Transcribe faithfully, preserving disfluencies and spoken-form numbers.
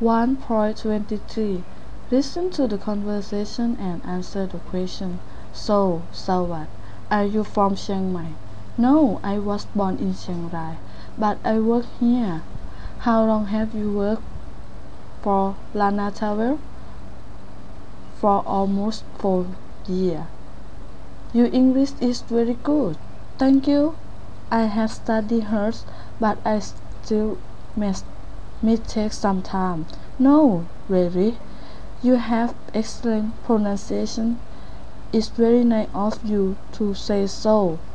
one point twenty-three. Listen to the conversation and answer the question. So, Sawat, are you from Chiang Mai? No, I was born in Chiang Rai, but I work here. How long have you worked for Lana Travel? For almost four years. Your English is very good. Thank you. I have studied hard, but I still make mistakes sometimes. No, really. You have excellent pronunciation. It's very nice of you to say so.